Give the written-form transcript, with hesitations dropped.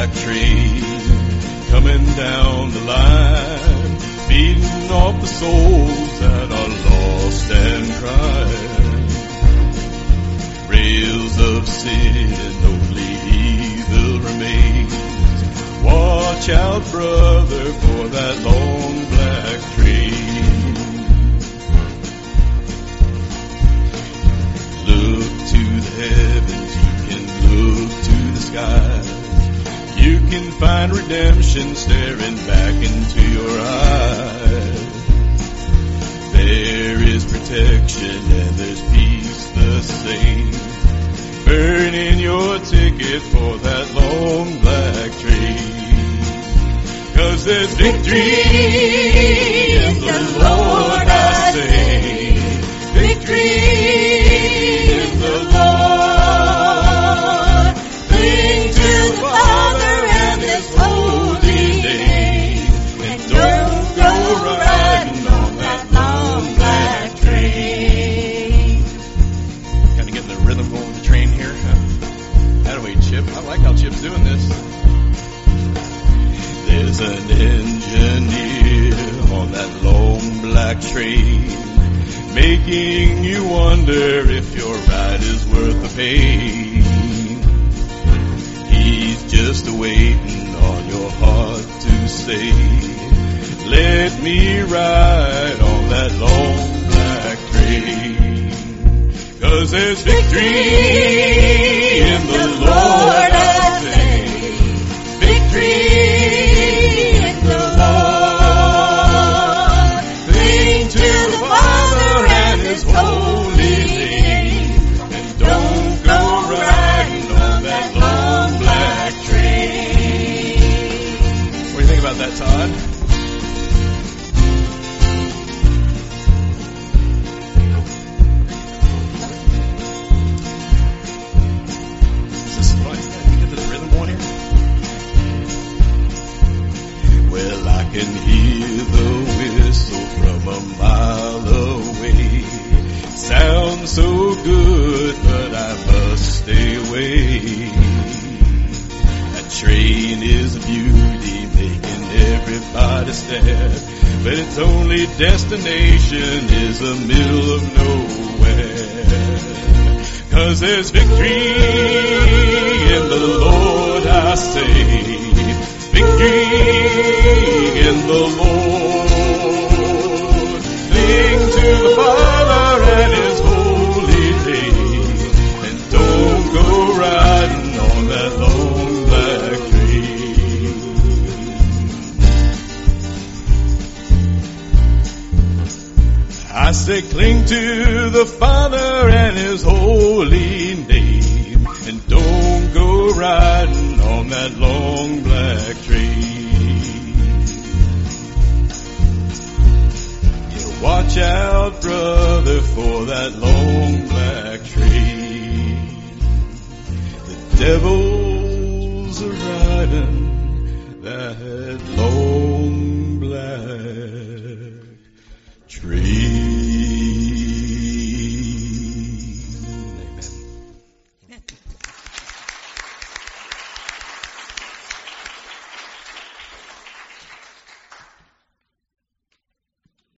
black train coming down the line, beating off the souls that are lost and crying. Rails of sin, only evil remains. Watch out, brother, for that long black train. Look to the heavens, you can look to the skies. You can find redemption staring back into your eyes. There is protection and there's peace the same. Burning your ticket for that long black train. 'Cause there's victory in the Lord, I say. Victory in the Lord. Cling to the Father and His holy name. And don't go riding on that long black train. Kind of getting the rhythm going with the train here. That way, Chip. I like how Chip's doing this. There's an engineer on that long black train, making you wonder if your ride is worth the pain. He's just waiting on your heart to say, let me ride on that long black train. 'Cause there's victory in the Lord, I say. Victory in the Lord. Cling to the Father and His holy name. And don't go riding on that long black train. What do you think about that, Todd? Well, I can hear the whistle from a mile away. Sounds so good, but I must stay away. That train is a beauty, making everybody stare. But its only destination is the middle of nowhere. 'Cause there's victory in the Lord, I say. Victory in the Lord. Cling to the Father and His holy name. And don't go riding on that long black train. I say cling to the Father and His holy name. And don't go riding on that long black train. Yeah, watch out, brother, for that long black train. The devil's riding that long black